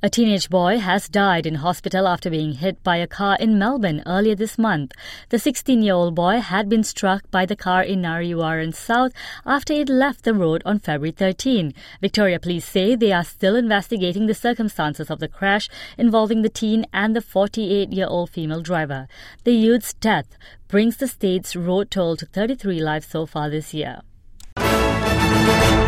A teenage boy has died in hospital after being hit by a car in Melbourne earlier this month. The 16-year-old boy had been struck by the car in Nariwaran South after it left the road on February 13. Victoria Police say they are still investigating the circumstances of the crash involving the teen and the 48-year-old female driver. The youth's death brings the state's road toll to 33 lives so far this year.